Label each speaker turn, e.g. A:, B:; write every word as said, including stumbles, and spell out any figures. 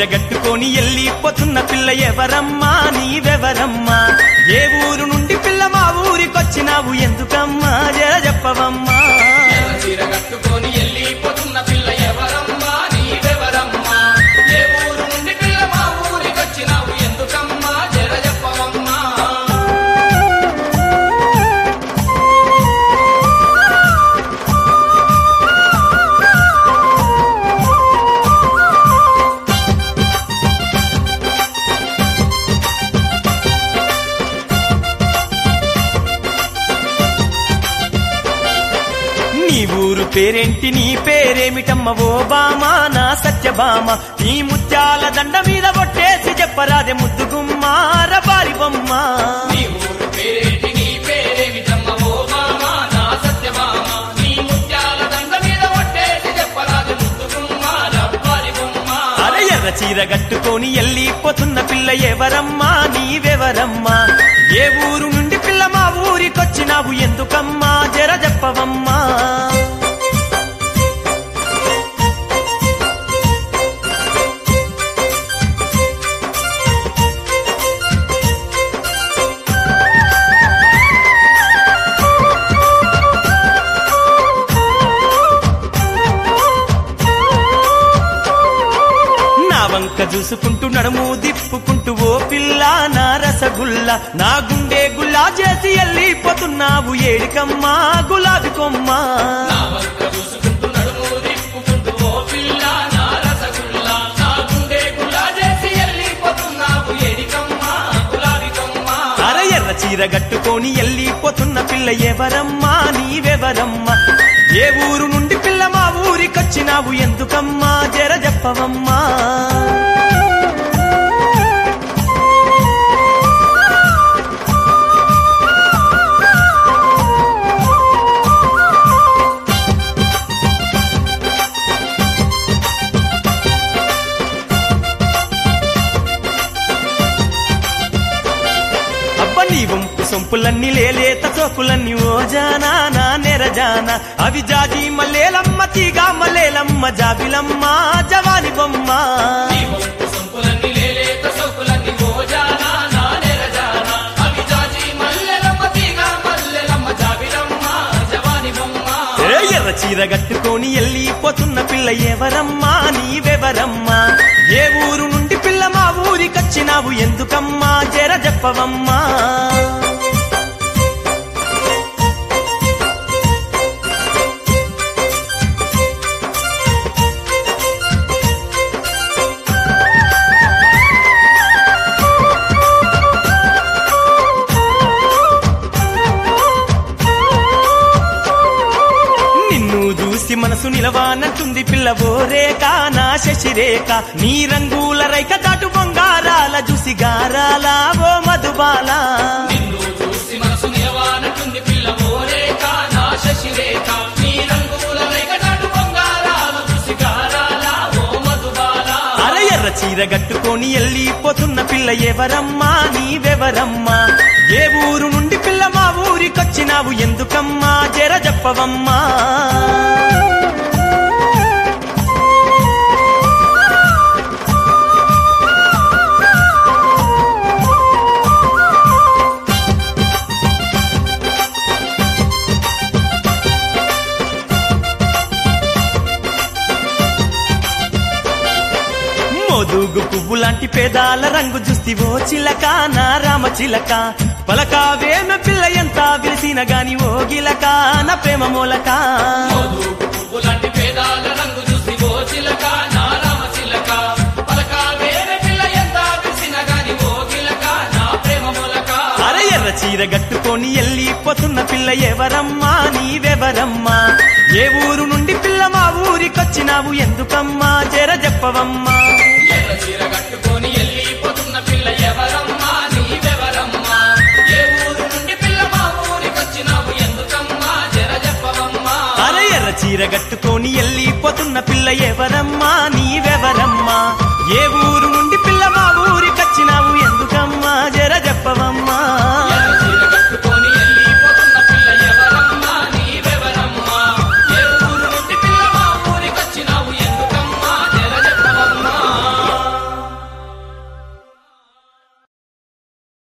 A: గట్టుకొని ఎల్లిపోతున్న పిల్ల ఎవరమ్మా నీవెవరమ్మా ఏ ఊరు నుండి పిల్ల మా ఊరికొచ్చినావు ఎందుకమ్మా జర చెప్పవమ్మా
B: ఎర్ర చీర కట్టుకొని ఎల్లిపోతున్న పిల్ల ఎవరమ్మా నీవెవరమ్మా ఏ ఊరు నుండి పిల్ల మా ఊరికొచ్చినావు ఎందుకమ్మా జర చెప్పవమ్మా
A: నీ ఊరు పేరేంటి నీ పేరేమిటమ్మ ఓ బామా నా సత్యభామ నీ ముత్యాల దండ మీద కొట్టేసి చెప్పరాదే ముద్దుగుమ్మ రబారి బొమ్మ
B: నీ ఊరు పేరేంటి నీ పేరేమిటమ్మ ఓ మామ నా సత్యభామ నీ ముత్యాల దండ మీద కొట్టేసి చెప్పరాదు ముద్దుగుమ్మ రబ్బారి బొమ్మ
A: అరే ఎర్ర చీర కట్టుకొని ఎల్లిపోతున్న పిల్ల ఎవరమ్మా నీవెవరమ్మా ఏ ఊరు నుండి పిల్ల మా ఊరికొచ్చినావు ఎందుకమ్మా జర చెప్పవమ్మా వంక చూసుకుంటూ నడుము దిప్పుకుంటూ ఓ పిల్ల నా రసగుల్ల నా గుండె గుల్లా చేసి ఎల్లిపోతున్నావు ఏడికమ్మా గులాబీ కొమ్మ
B: నా వంక చూసుకుంటూ నడుము దిప్పుకుంటూ ఓ పిల్ల నా రసగుల్ల నా గుండె గుల్లా చేసి ఎల్లిపోతున్నావు ఏడికమ్మా గులాబీ కొమ్మ
A: అరే ఎర్ర చీర కట్టుకొని ఎల్లిపోతున్న పిల్ల ఎవరమ్మా నీవెవరమ్మా ఏ ఊరు నుండి పిల్ల మా ఊరికొచ్చినావు ఎందుకమ్మా జర చెప్పవమ్మా నీ వంపు సొంపులన్నీ లేలేత చోకులన్నీ ఓ జానా నా నెరజాన అవి జాజి మల్లేలమ్మ తీగా మల్లేలమ్మ జాబిలమ్మ జవాని బొమ్మ
B: నీ వంపు సొంపులన్నీ లేలేత సొంపులన్నీ ఓ జానా నా నెరజాన అవి జాజి మల్లెలమ్మ తీగా మల్లెలమ్మ జాబిలమ్మ జవాని బొమ్మ
A: ఏ ఎర్ర చీర కట్టుకొని ఎల్లిపోతున్న పిల్ల ఎవరమ్మా నీవెవరమ్మా ఏ ఊరు నుండి పిల్ల మా ఊరికొచ్చినావు ఎందుకమ్మా జర చెప్పవమ్మా మనసు నిలవానంటుంది పిల్ల ఓ రేఖ నా శశిరేఖ నీ రంగుల రైక దాటు బొంగారాల చూసి గారాల ఓ మధుబాల
B: నిన్ను చూసి మనసు నిలవానంటుంది పిల్ల ఓ రేఖ నా శశిరేఖ నీ రంగుల రైక దాటు బొంగారాల చూసి గారాల ఓ మధుబాల
A: అరే ఎర్ర చీర కట్టుకొని ఎల్లిపోతున్న పిల్ల ఎవరమ్మా నీవెవరమ్మా ఏ ఊరు నుండి పిల్ల మా ఊరికొచ్చినావు ఎందుకమ్మా జర చెప్పవమ్మా మోదుగు పువ్వు లాంటి పేదాల రంగు చూస్తి ఓ చిలక నా రామ చిలక పలకావేమ పిల్ల ఎంత విరిసిన గాని ఓ గిలక నా ప్రేమ మూలక
B: మోదుగు పువ్వు లాంటి పేదాల రంగు చూసి ఓ చిలక నా రామ చిలక పలకావేమ పిల్ల ఎంత విరిసిన గాని ఓ గిలక నా ప్రేమ మూలక
A: అరే ఎర్ర చీర కట్టుకొని ఎల్లిపోతున్న పిల్ల ఎవరమ్మా నీవెవరమ్మా ఏ ఊరు నుండి పిల్ల మా ఊరికొచ్చినావు ఎందుకమ్మా జర చెప్పవమ్మా
B: ఎర్ర చీర కట్టుకొని ఎల్లిపోతున్న పిల్ల ఎవరమ్మా నీవెవరమ్మా ఏ ఊరు నుండి పిల్ల మా ఊరికొచ్చినావు ఎందుకమ్మా జర చెప్పవమ్మా
A: అరే ఎర్ర చీర కట్టుకొని ఎల్లిపోతున్న పిల్ల ఎవరమ్మా నీవెవరమ్మా